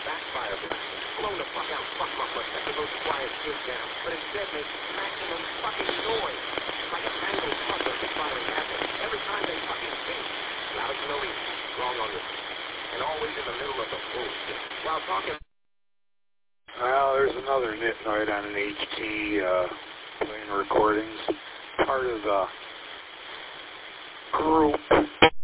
backfire blast. Blow the fuck out, fuck to those quiet kids down, but instead make maximum fucking noise. Like a mangled puzzle firing at them. Every time they fucking speak. Loud as no easy. Wrong on this. And always in the middle of the bullshit. While talking... Well, there's another nitnoid on an HT playing recordings. Part of the group